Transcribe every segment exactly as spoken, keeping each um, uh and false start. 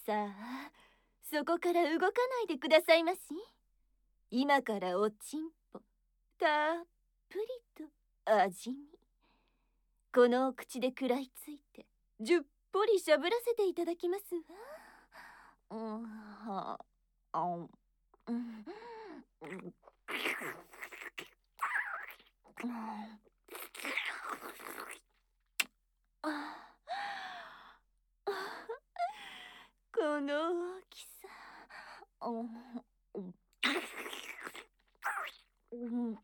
さあ、そこから動かないでくださいまし。今からおちんぽたっぷりと味見。このお口で食らいついてじゅっぽりしゃぶらせていただきますわ。うんはあうんうんあこの大きさ。うんうん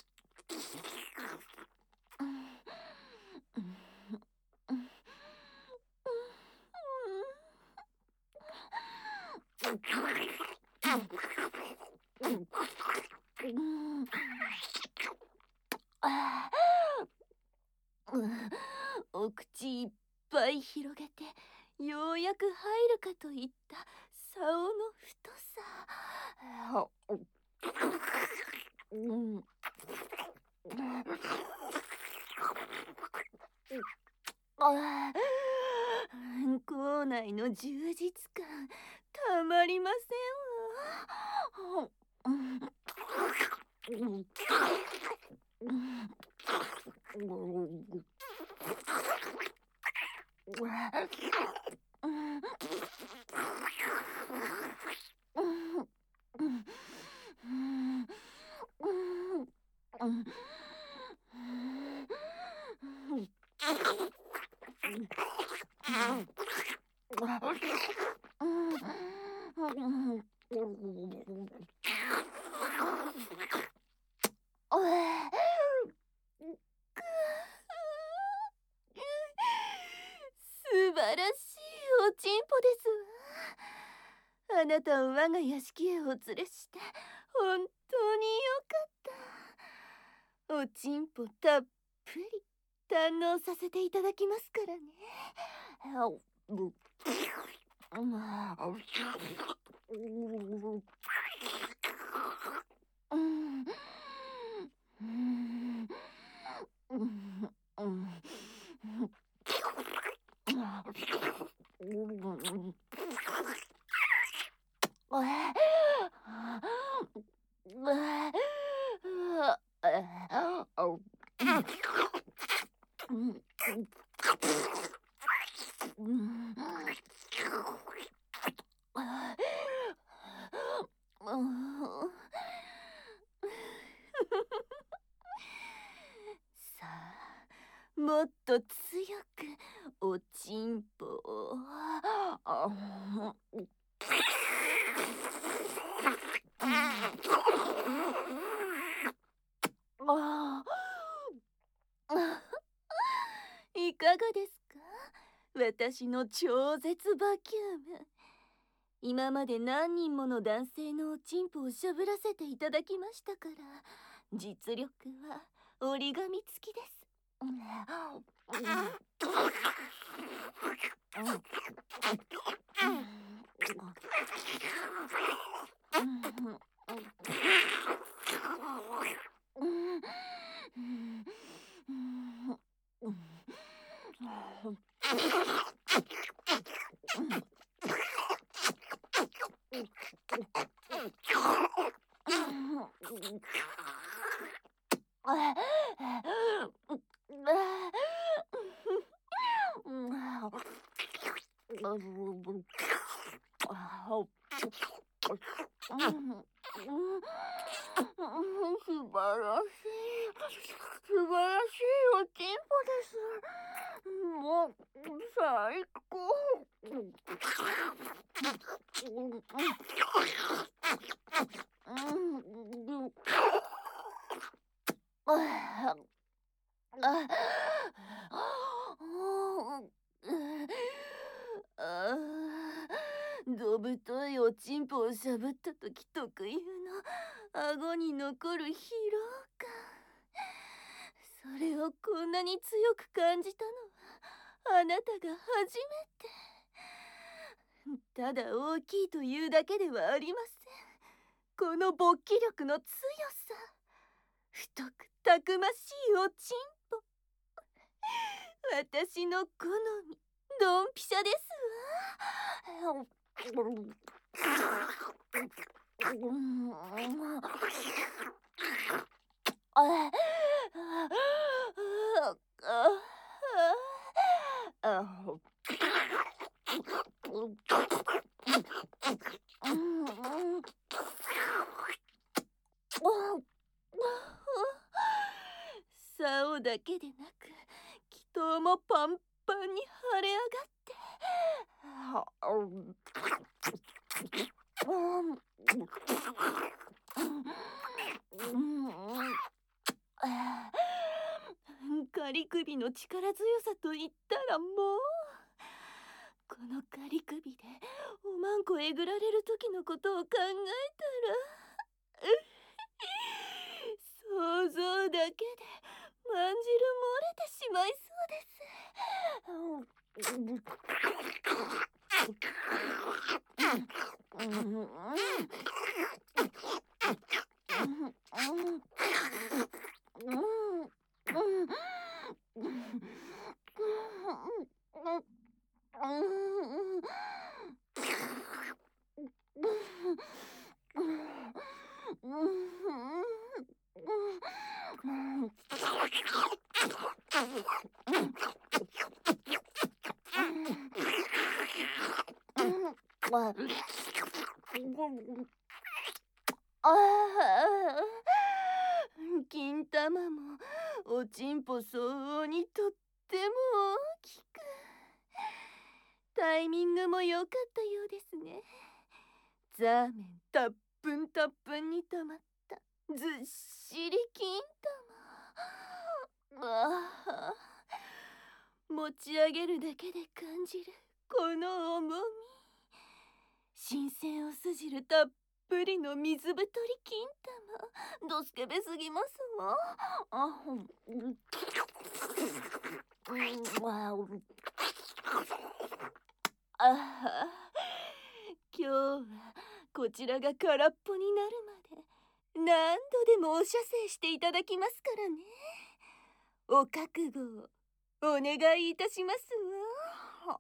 お口いっぱい広げてようやく入るかといった竿の太さ。うんああ、口内の充実感たまりませんわ。素晴らしいおちんぽですわ。あなたを我が屋敷へお連れして本当によかった。おちんぽたっぷり堪能させていただきますからね。さあ、もっと強くおちんぽを。いかがですか、私の超絶バキューム。今まで何人もの男性のおちんぽをしゃぶらせていただきましたから、実力は折り紙付きです。素晴らしい素晴らしいおちんぽです。もう最高。どぶといおちんぽをしゃぶったとき特有の顎に残る疲労感、それをこんなに強く感じたのはあなたが初めて。ただ大きいというだけではありません。この勃起力の強さ、太くたくましいおちんぽ、私の好みドンピシャですわ。 竿だけでなく気筒もパンパンに腫れ上がって、仮首の力強さと言ったらもう、この仮首でおまんこえぐられる時のことを考えたら想像だけでまんじる漏れてしまいそうです。ああ、金玉もおちんぽ相応にとっても大きく、タイミングも良かったようですね。ザーメンたっぷんたっぷんにたまったずっしり金玉。ああ、持ち上げるだけで感じるこの重み、新鮮をすじるたっぷりの水太り金玉、どすけべすぎますわ。あほんああ、今日はこちらが空っぽになるまで何度でもお射精していただきますからね。お覚悟をお願いいたしますわ。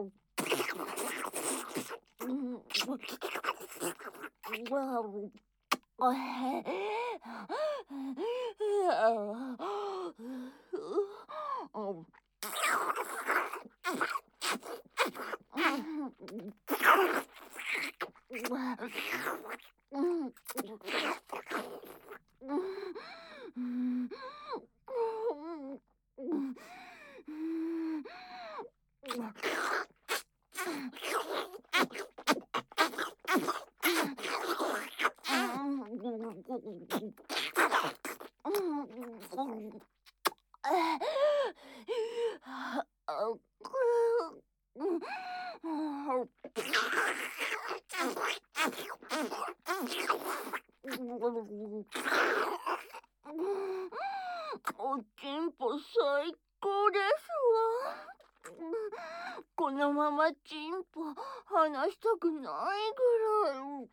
おちんぽ最高ですわ。このままちんぽ離したくないぐらい。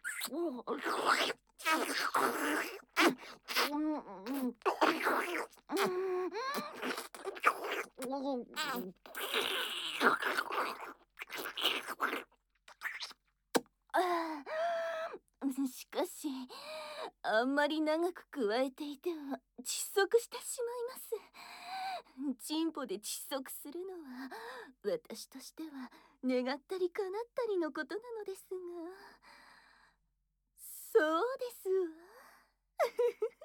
しかしあんまり長く加えていては窒息してしまいます。チンポで窒息するのは私としては願ったり叶ったりのことなのですが、そうですわ。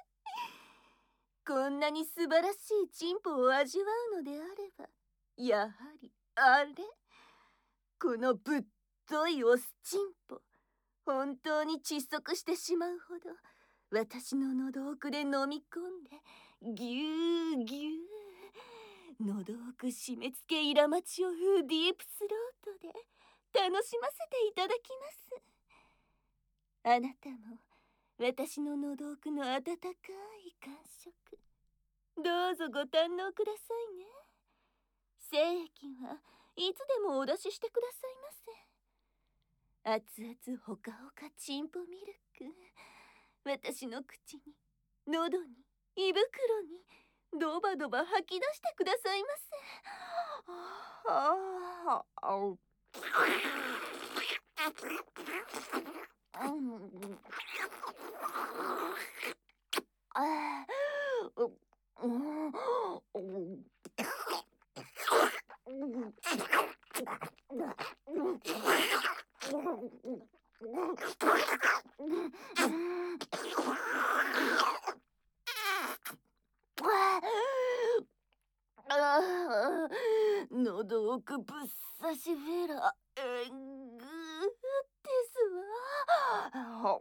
こんなに素晴らしいチンポを味わうのであれば、やはりあれ、このぶっといオスチンポ、本当に窒息してしまうほど私の喉奥で飲み込んでぎゅーぎゅー、喉奥締め付けイラマチを風ディープスロートで楽しませていただきます。あなたも私の喉奥の温かい感触、どうぞご堪能くださいね。精液はいつでもお出ししてくださいませ。熱々ほかほかチンポミルク、私の口に、喉に、胃袋にドバドバ吐き出してくださいませ。ああ、 喉奥ぶっ刺しフェラえんぐですわ。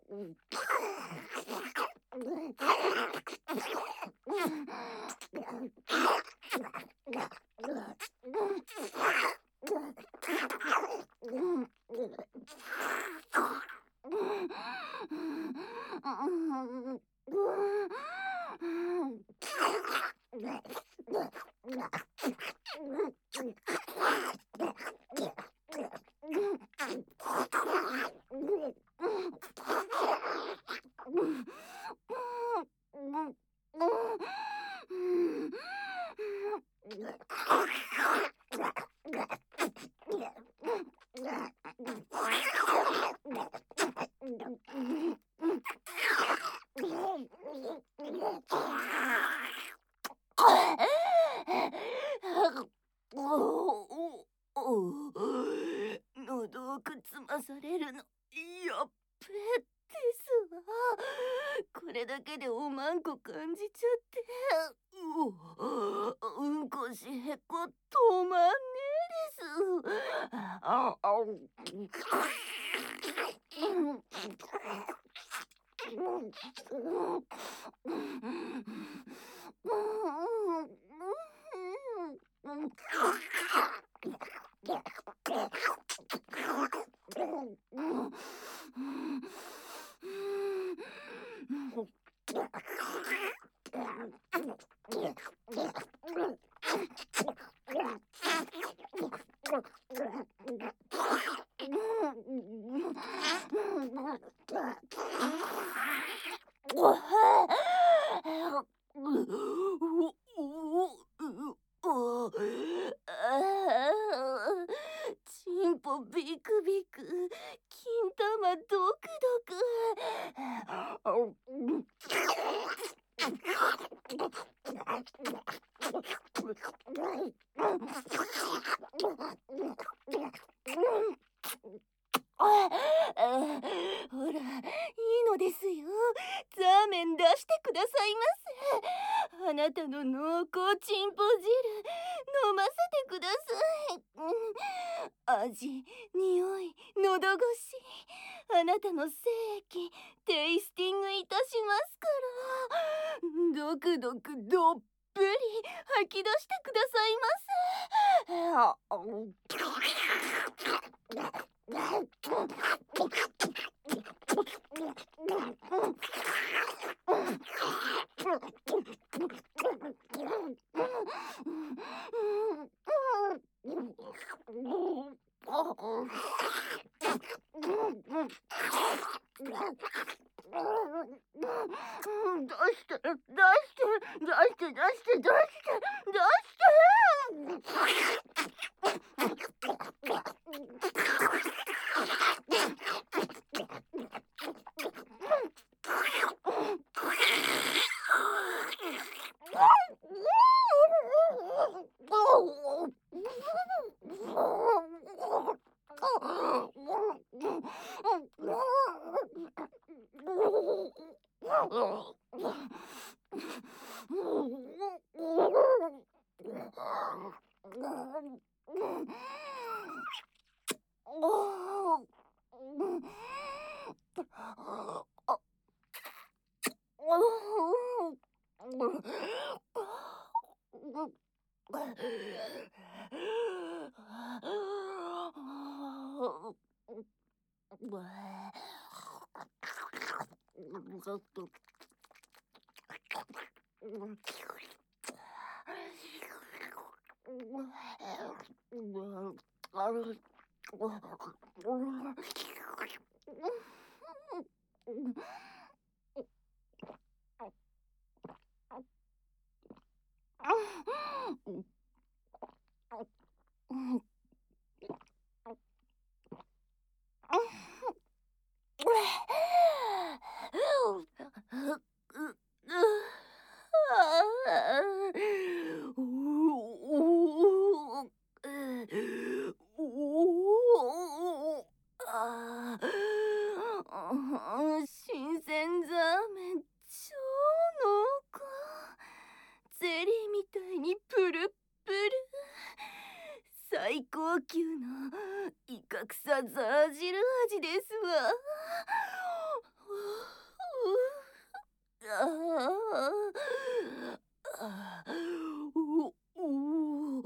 喉奥つまされるのやっべですわ。これだけでおまんこ感じちゃって、ううんこしへこ止まんねえです。ああチンポビクビク、金玉ドクドク。ほら、いいのですよ。ザーメン出してくださいませ。あなたの濃厚チンポ汁飲ませてください。味、匂い、喉越し、あなたの精液テイスティングいたしますから。ドクドクどっぷり吐き出してくださいま出して、出して、出して、出して、出して、出高級のイカクサザー汁味ですわ。ああ、おお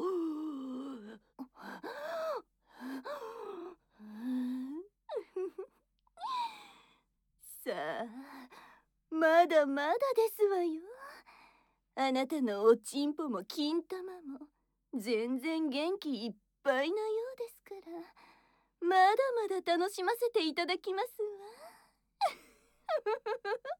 さあ、まだまだですわよ。あなたのおちんぽも金玉も全然元気いっぱいなようですから、まだまだ楽しませていただきますわ。